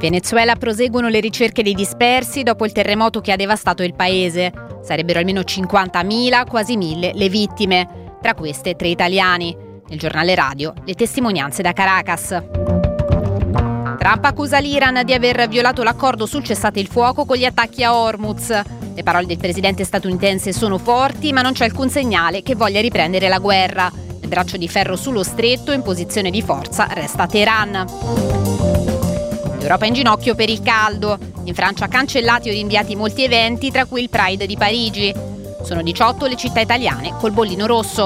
Venezuela proseguono le ricerche dei dispersi dopo il terremoto che ha devastato il paese. Sarebbero almeno 50.000, quasi 1.000 le vittime. Tra queste 3 italiani. Nel giornale radio le testimonianze da Caracas. Trump accusa l'Iran di aver violato l'accordo sul cessate il fuoco con gli attacchi a Hormuz. Le parole del presidente statunitense sono forti, ma non c'è alcun segnale che voglia riprendere la guerra. Il braccio di ferro sullo stretto, in posizione di forza, resta Teheran. L'Europa in ginocchio per il caldo. In Francia cancellati o rinviati molti eventi, tra cui il Pride di Parigi. Sono 18 le città italiane col bollino rosso.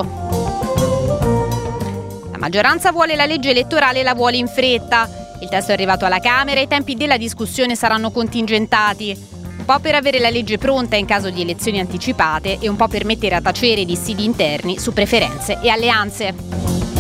La maggioranza vuole la legge elettorale e la vuole in fretta. Il testo è arrivato alla Camera e i tempi della discussione saranno contingentati. Un po' per avere la legge pronta in caso di elezioni anticipate e un po' per mettere a tacere i dissidi interni su preferenze e alleanze.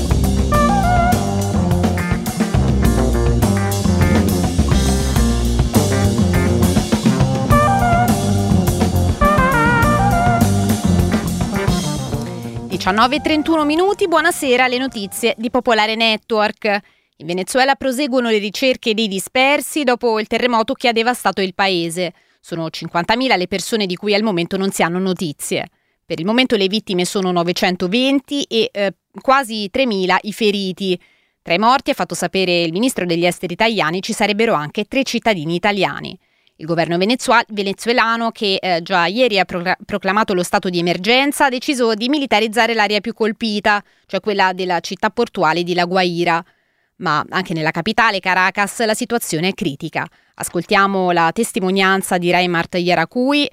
(19:31 minuti), buonasera, le notizie di Popolare Network. In Venezuela proseguono le ricerche dei dispersi dopo il terremoto che ha devastato il paese. Sono 50.000 le persone di cui al momento non si hanno notizie. Per il momento le vittime sono 920 e quasi 3.000 i feriti. Tra i morti, ha fatto sapere il ministro degli esteri italiani, ci sarebbero anche 3 cittadini italiani. Il governo venezuelano, che già ieri ha proclamato lo stato di emergenza, ha deciso di militarizzare l'area più colpita, cioè quella della città portuale di La Guaira. Ma anche nella capitale, Caracas, la situazione è critica. Ascoltiamo la testimonianza di Raimart Yaracuy,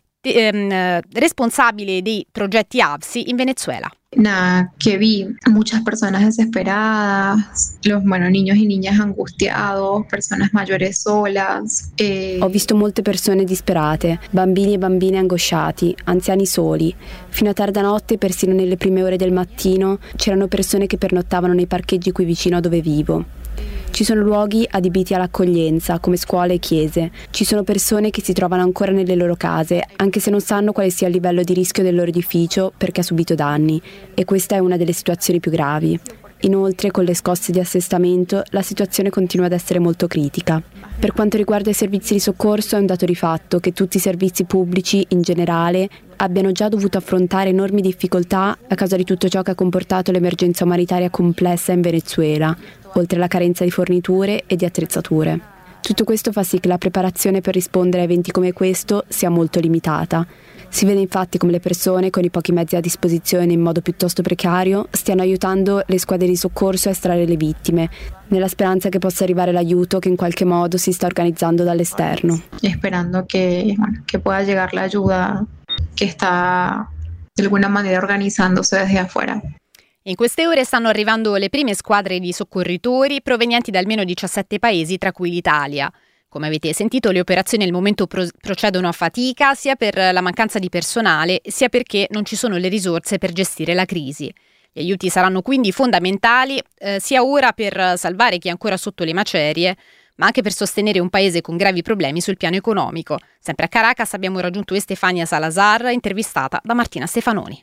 responsabile dei progetti AVSI in Venezuela. Nada, que vi muchas personas desesperadas, niños y niñas angustiados, personas mayores solas. Ho visto molte persone disperate, bambini e bambine angosciati, anziani soli. Fino a tarda notte, persino nelle prime ore del mattino, c'erano persone che pernottavano nei parcheggi qui vicino a dove vivo. Ci sono luoghi adibiti all'accoglienza, come scuole e chiese. Ci sono persone che si trovano ancora nelle loro case, anche se non sanno quale sia il livello di rischio del loro edificio perché ha subito danni. E questa è una delle situazioni più gravi. Inoltre, con le scosse di assestamento, la situazione continua ad essere molto critica. Per quanto riguarda i servizi di soccorso, è un dato di fatto che tutti i servizi pubblici, in generale, abbiano già dovuto affrontare enormi difficoltà a causa di tutto ciò che ha comportato l'emergenza umanitaria complessa in Venezuela, oltre alla carenza di forniture e di attrezzature. Tutto questo fa sì che la preparazione per rispondere a eventi come questo sia molto limitata. Si vede infatti come le persone, con i pochi mezzi a disposizione in modo piuttosto precario, stiano aiutando le squadre di soccorso a estrarre le vittime, nella speranza che possa arrivare l'aiuto che in qualche modo si sta organizzando dall'esterno. Sperando che pueda llegar la ayuda che sta de alguna manera organizzándose desde afuera. In queste ore stanno arrivando le prime squadre di soccorritori provenienti da almeno 17 paesi, tra cui l'Italia. Come avete sentito, le operazioni al momento procedono a fatica, sia per la mancanza di personale, sia perché non ci sono le risorse per gestire la crisi. Gli aiuti saranno quindi fondamentali, sia ora per salvare chi è ancora sotto le macerie, ma anche per sostenere un paese con gravi problemi sul piano economico. Sempre a Caracas abbiamo raggiunto Estefania Salazar, intervistata da Martina Stefanoni.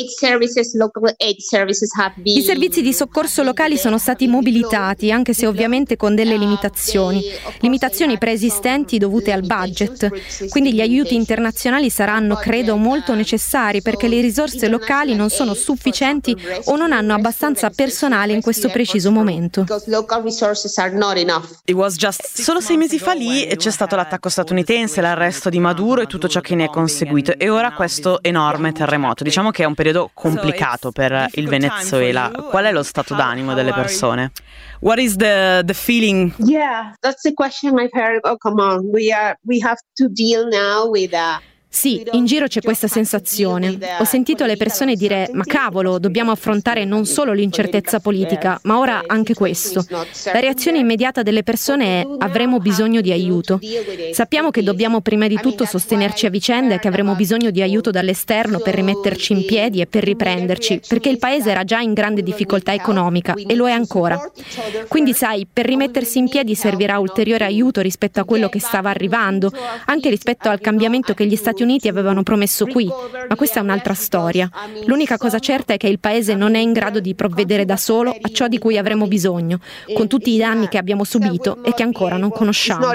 I servizi di soccorso locali sono stati mobilitati, anche se ovviamente con delle limitazioni preesistenti dovute al budget. Quindi gli aiuti internazionali saranno, credo, molto necessari perché le risorse locali non sono sufficienti o non hanno abbastanza personale in questo preciso momento. Solo 6 mesi fa lì c'è stato l'attacco statunitense, l'arresto di Maduro e tutto ciò che ne è conseguito, e ora questo enorme terremoto. Diciamo che è un periodo complicato per il Venezuela. Qual è lo stato d'animo delle persone? What is the feeling? Yeah, that's the question I've heard. Oh, come on, we have to deal now with Sì, in giro c'è questa sensazione. Ho sentito le persone dire: ma cavolo, dobbiamo affrontare non solo l'incertezza politica, ma ora anche questo. La reazione immediata delle persone è: avremo bisogno di aiuto. Sappiamo che dobbiamo prima di tutto sostenerci a vicenda e che avremo bisogno di aiuto dall'esterno per rimetterci in piedi e per riprenderci, perché il paese era già in grande difficoltà economica e lo è ancora. Quindi sai, per rimettersi in piedi servirà ulteriore aiuto rispetto a quello che stava arrivando, anche rispetto al cambiamento che gli Stati Uniti avevano promesso qui, ma questa è un'altra storia. L'unica cosa certa è che il paese non è in grado di provvedere da solo a ciò di cui avremo bisogno, con tutti i danni che abbiamo subito e che ancora non conosciamo.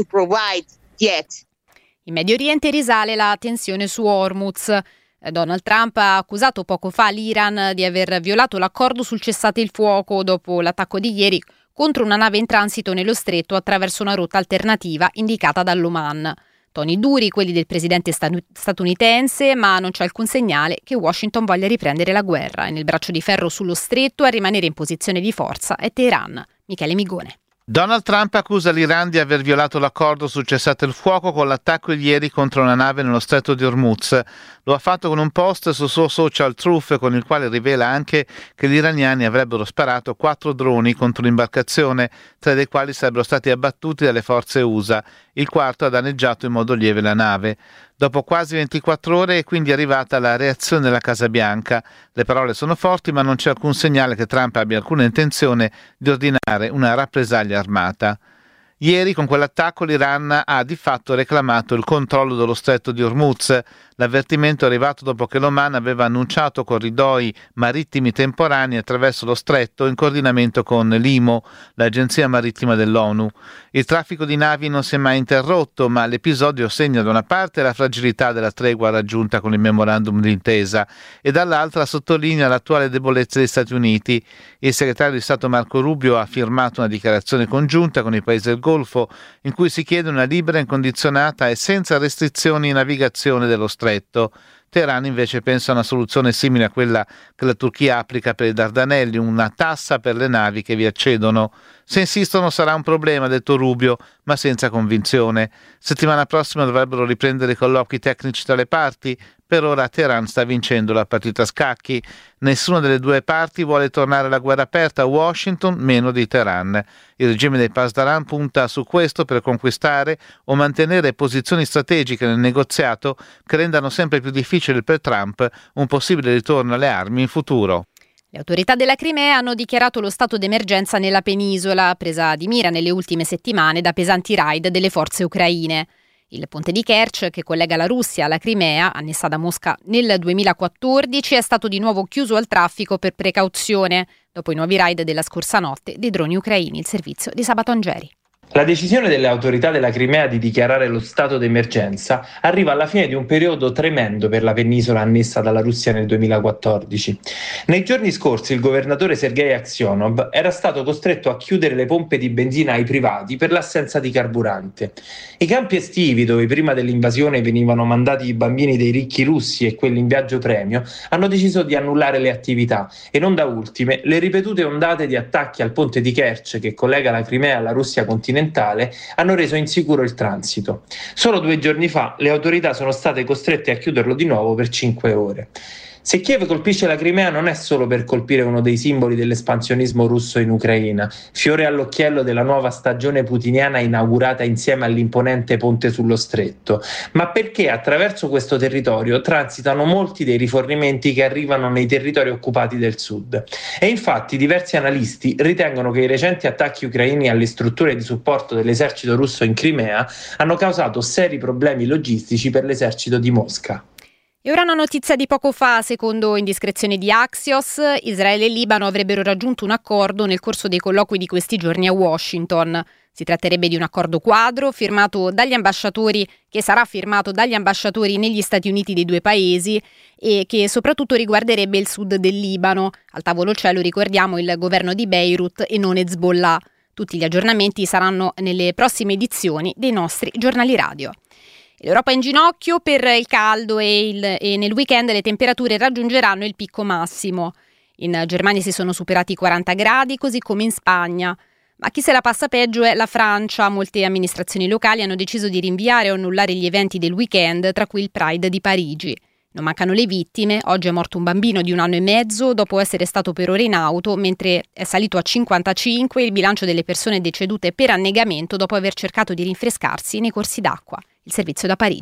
In Medio Oriente risale la tensione su Hormuz. Donald Trump ha accusato poco fa l'Iran di aver violato l'accordo sul cessate il fuoco dopo l'attacco di ieri contro una nave in transito nello stretto attraverso una rotta alternativa indicata dall'Oman. Toni duri quelli del presidente statunitense, ma non c'è alcun segnale che Washington voglia riprendere la guerra e nel braccio di ferro sullo stretto a rimanere in posizione di forza è Teheran. Michele Migone. Donald Trump accusa l'Iran di aver violato l'accordo sul cessate il fuoco con l'attacco ieri contro una nave nello stretto di Hormuz. Lo ha fatto con un post sul suo social Truth con il quale rivela anche che gli iraniani avrebbero sparato 4 droni contro l'imbarcazione, 3 dei quali sarebbero stati abbattuti dalle forze USA. Il quarto ha danneggiato in modo lieve la nave. Dopo quasi 24 ore è quindi arrivata la reazione della Casa Bianca. Le parole sono forti, ma non c'è alcun segnale che Trump abbia alcuna intenzione di ordinare una rappresaglia armata. Ieri con quell'attacco l'Iran ha di fatto reclamato il controllo dello stretto di Hormuz. L'avvertimento è arrivato dopo che l'Oman aveva annunciato corridoi marittimi temporanei attraverso lo stretto in coordinamento con l'IMO, l'agenzia marittima dell'ONU. Il traffico di navi non si è mai interrotto, ma l'episodio segna da una parte la fragilità della tregua raggiunta con il memorandum d'intesa e dall'altra sottolinea l'attuale debolezza degli Stati Uniti. Il segretario di Stato Marco Rubio ha firmato una dichiarazione congiunta con i paesi del Golfo in cui si chiede una libera, incondizionata e senza restrizioni navigazione dello stretto. Teheran invece pensa a una soluzione simile a quella che la Turchia applica per i Dardanelli, una tassa per le navi che vi accedono. Se insistono sarà un problema, ha detto Rubio, ma senza convinzione. Settimana prossima dovrebbero riprendere i colloqui tecnici tra le parti. Per ora Teheran sta vincendo la partita a scacchi. Nessuna delle due parti vuole tornare alla guerra aperta, Washington meno di Teheran. Il regime dei Pasdaran punta su questo per conquistare o mantenere posizioni strategiche nel negoziato che rendano sempre più difficile per Trump un possibile ritorno alle armi in futuro. Le autorità della Crimea hanno dichiarato lo stato d'emergenza nella penisola, presa di mira nelle ultime settimane da pesanti raid delle forze ucraine. Il ponte di Kerch, che collega la Russia alla Crimea, annessa da Mosca nel 2014, è stato di nuovo chiuso al traffico per precauzione, dopo i nuovi raid della scorsa notte dei droni ucraini, il servizio di Sabato Angeri. La decisione delle autorità della Crimea di dichiarare lo stato d'emergenza arriva alla fine di un periodo tremendo per la penisola annessa dalla Russia nel 2014. Nei giorni scorsi il governatore Sergei Aksyonov era stato costretto a chiudere le pompe di benzina ai privati per l'assenza di carburante. I campi estivi, dove prima dell'invasione venivano mandati i bambini dei ricchi russi e quelli in viaggio premio, hanno deciso di annullare le attività e non da ultime le ripetute ondate di attacchi al ponte di Kerch che collega la Crimea alla Russia continentale hanno reso insicuro il transito. Solo 2 giorni fa le autorità sono state costrette a chiuderlo di nuovo per 5 ore. Se Kiev colpisce la Crimea non è solo per colpire uno dei simboli dell'espansionismo russo in Ucraina, fiore all'occhiello della nuova stagione putiniana inaugurata insieme all'imponente ponte sullo stretto, ma perché attraverso questo territorio transitano molti dei rifornimenti che arrivano nei territori occupati del sud. E infatti diversi analisti ritengono che i recenti attacchi ucraini alle strutture di supporto dell'esercito russo in Crimea hanno causato seri problemi logistici per l'esercito di Mosca. E ora una notizia di poco fa, secondo indiscrezioni di Axios, Israele e Libano avrebbero raggiunto un accordo nel corso dei colloqui di questi giorni a Washington. Si tratterebbe di un accordo quadro firmato dagli ambasciatori, che sarà firmato dagli ambasciatori negli Stati Uniti dei due paesi e che soprattutto riguarderebbe il sud del Libano. Al tavolo c'è, lo ricordiamo, il governo di Beirut e non Hezbollah. Tutti gli aggiornamenti saranno nelle prossime edizioni dei nostri giornali radio. L'Europa è in ginocchio per il caldo e nel weekend le temperature raggiungeranno il picco massimo. In Germania si sono superati i 40 gradi, così come in Spagna. Ma chi se la passa peggio è la Francia. Molte amministrazioni locali hanno deciso di rinviare o annullare gli eventi del weekend, tra cui il Pride di Parigi. Non mancano le vittime. Oggi è morto un bambino di 1 anno e mezzo dopo essere stato per ore in auto, mentre è salito a 55 il bilancio delle persone decedute per annegamento dopo aver cercato di rinfrescarsi nei corsi d'acqua. Il servizio da Parigi.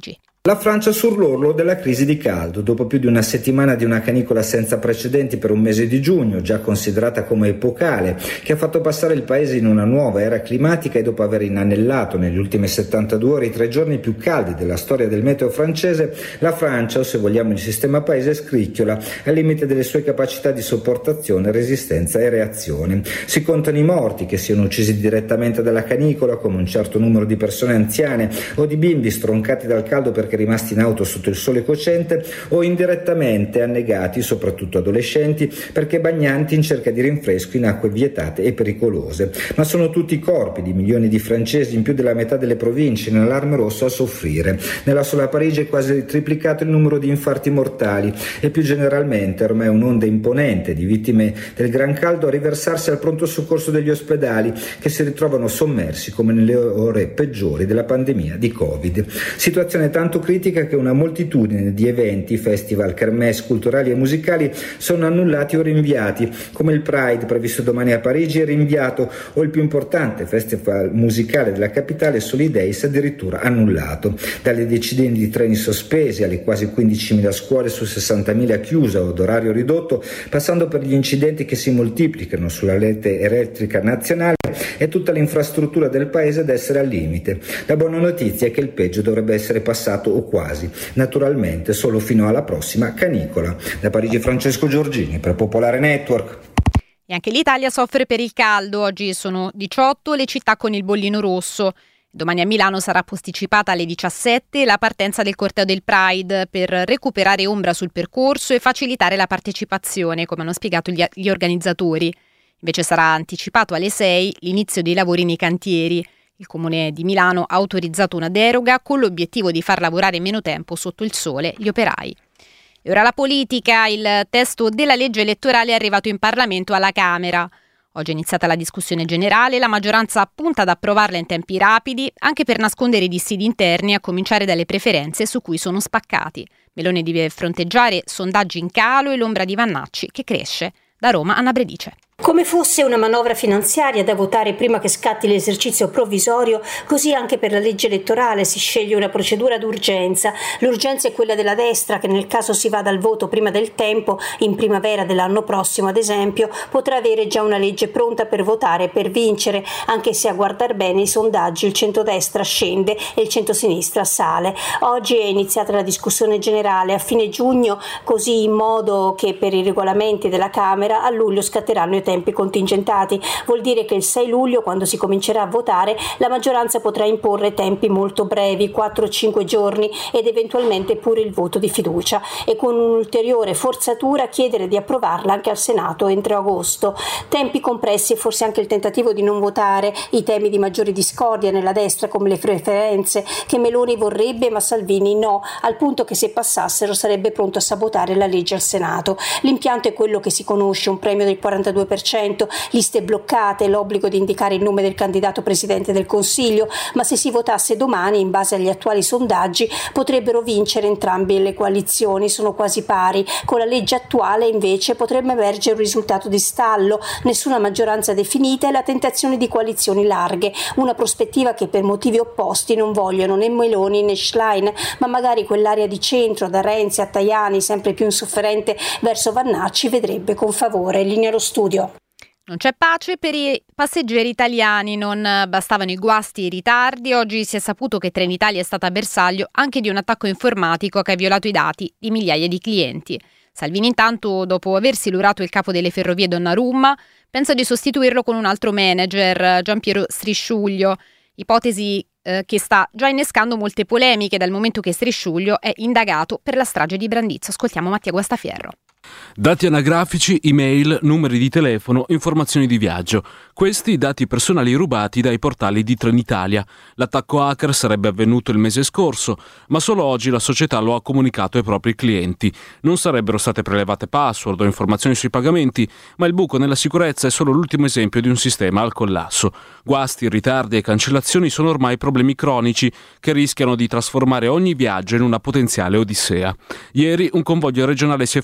La Francia sull'orlo della crisi di caldo, dopo più di una settimana di una canicola senza precedenti per un mese di giugno, già considerata come epocale, che ha fatto passare il paese in una nuova era climatica e dopo aver inanellato negli ultimi 72 ore i 3 giorni più caldi della storia del meteo francese, la Francia, o se vogliamo il sistema paese, scricchiola al limite delle sue capacità di sopportazione, resistenza e reazione. Si contano i morti, che siano uccisi direttamente dalla canicola, come un certo numero di persone anziane o di bimbi stroncati dal caldo perché rimasti in auto sotto il sole cocente, o indirettamente annegati, soprattutto adolescenti, perché bagnanti in cerca di rinfresco in acque vietate e pericolose. Ma sono tutti i corpi di milioni di francesi in più della metà delle province in allarme rosso a soffrire. Nella sola Parigi è quasi triplicato il numero di infarti mortali e più generalmente ormai un'onda imponente di vittime del gran caldo a riversarsi al pronto soccorso degli ospedali, che si ritrovano sommersi come nelle ore peggiori della pandemia di Covid. Situazione tanto critica che una moltitudine di eventi, festival, kermesse culturali e musicali sono annullati o rinviati, come il Pride previsto domani a Parigi è rinviato, o il più importante festival musicale della capitale, Solidays, addirittura annullato. Dalle decine di treni sospesi alle quasi 15.000 scuole su 60.000 chiuse o ad orario ridotto, passando per gli incidenti che si moltiplicano sulla rete elettrica nazionale e tutta l'infrastruttura del paese ad essere al limite. La buona notizia è che il peggio dovrebbe essere passato o quasi, naturalmente solo fino alla prossima canicola. Da Parigi Francesco Giorgini per Popolare Network. E anche l'Italia soffre per il caldo. Oggi sono 18 le città con il bollino rosso. Domani a Milano sarà posticipata alle 17 la partenza del corteo del Pride per recuperare ombra sul percorso e facilitare la partecipazione, come hanno spiegato gli organizzatori. Invece sarà anticipato alle 6 l'inizio dei lavori nei cantieri. Il Comune di Milano ha autorizzato una deroga con l'obiettivo di far lavorare meno tempo sotto il sole gli operai. E ora la politica. Il testo della legge elettorale è arrivato in Parlamento alla Camera. Oggi è iniziata la discussione generale, la maggioranza punta ad approvarla in tempi rapidi, anche per nascondere i dissidi interni, a cominciare dalle preferenze su cui sono spaccati. Meloni deve fronteggiare sondaggi in calo e l'ombra di Vannacci che cresce. Da Roma, Anna Bredice. Come fosse una manovra finanziaria da votare prima che scatti l'esercizio provvisorio, così anche per la legge elettorale si sceglie una procedura d'urgenza. L'urgenza è quella della destra, che nel caso si vada al voto prima del tempo, in primavera dell'anno prossimo ad esempio, potrà avere già una legge pronta per votare e per vincere, anche se a guardar bene i sondaggi il centrodestra scende e il centrosinistra sale. Oggi è iniziata la discussione generale a fine giugno, così in modo che per i regolamenti della Camera a luglio scatteranno i tempi contingentati. Vuol dire che il 6 luglio, quando si comincerà a votare, la maggioranza potrà imporre tempi molto brevi, 4-5 giorni, ed eventualmente pure il voto di fiducia, e con un'ulteriore forzatura chiedere di approvarla anche al Senato entro agosto. Tempi compressi e forse anche il tentativo di non votare i temi di maggiore discordia nella destra, come le preferenze, che Meloni vorrebbe ma Salvini no, al punto che se passassero sarebbe pronto a sabotare la legge al Senato. L'impianto è quello che si conosce: un premio del 42%, liste bloccate, l'obbligo di indicare il nome del candidato presidente del Consiglio, ma se si votasse domani, in base agli attuali sondaggi, potrebbero vincere entrambe le coalizioni, sono quasi pari. Con la legge attuale invece potrebbe emergere un risultato di stallo, nessuna maggioranza definita e la tentazione di coalizioni larghe, una prospettiva che per motivi opposti non vogliono né Meloni né Schlein, ma magari quell'area di centro, da Renzi a Tajani, sempre più insofferente verso Vannacci, vedrebbe con favore. Linea allo studio. Non c'è pace per i passeggeri italiani, non bastavano i guasti e i ritardi. Oggi si è saputo che Trenitalia è stata bersaglio anche di un attacco informatico che ha violato i dati di migliaia di clienti. Salvini intanto, dopo aver silurato il capo delle ferrovie Donnarumma, pensa di sostituirlo con un altro manager, Giampiero Strisciuglio, ipotesi che sta già innescando molte polemiche dal momento che Strisciuglio è indagato per la strage di Brandizzo. Ascoltiamo Mattia Guastafierro. Dati anagrafici, email, numeri di telefono, informazioni di viaggio. Questi dati personali rubati dai portali di Trenitalia. L'attacco hacker sarebbe avvenuto il mese scorso, ma solo oggi la società lo ha comunicato ai propri clienti. Non sarebbero state prelevate password o informazioni sui pagamenti, ma il buco nella sicurezza è solo l'ultimo esempio di un sistema al collasso. Guasti, ritardi e cancellazioni sono ormai problemi cronici che rischiano di trasformare ogni viaggio in una potenziale odissea. Ieri un convoglio regionale si è fermato per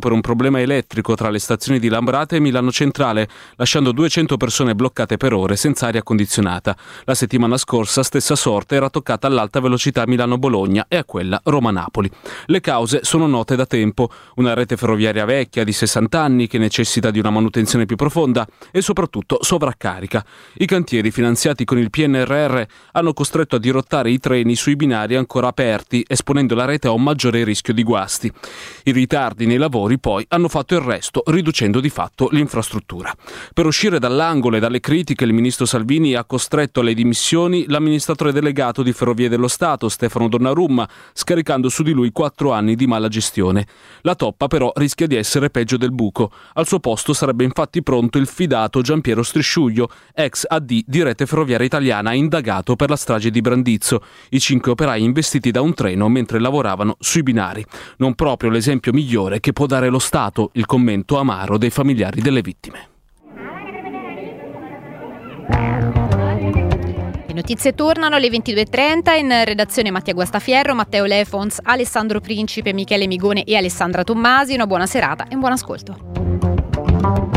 per un problema elettrico tra le stazioni di Lambrate e Milano Centrale, lasciando 200 persone bloccate per ore senza aria condizionata. La settimana scorsa stessa sorte era toccata all'alta velocità Milano-Bologna e a quella Roma-Napoli. Le cause sono note da tempo: una rete ferroviaria vecchia di 60 anni che necessita di una manutenzione più profonda e soprattutto sovraccarica. I cantieri finanziati con il PNRR hanno costretto a dirottare i treni sui binari ancora aperti, esponendo la rete a un maggiore rischio di guasti. I ritardi nei lavori poi hanno fatto il resto, riducendo di fatto l'infrastruttura. Per uscire dall'angolo e dalle critiche, il ministro Salvini ha costretto alle dimissioni l'amministratore delegato di Ferrovie dello Stato, Stefano Donnarumma, scaricando su di lui 4 anni di mala gestione. La toppa però rischia di essere peggio del buco. Al suo posto sarebbe infatti pronto il fidato Giampiero Strisciuglio, ex AD di Rete Ferroviaria Italiana, indagato per la strage di Brandizzo, i 5 operai investiti da un treno mentre lavoravano sui binari. Non proprio l'esempio migliore che può dare lo Stato, il commento amaro dei familiari delle vittime. Le notizie tornano alle 22.30, in redazione Mattia Guastafierro, Matteo Lefons, Alessandro Principe, Michele Migone e Alessandra Tommasino. Buona serata e buon ascolto.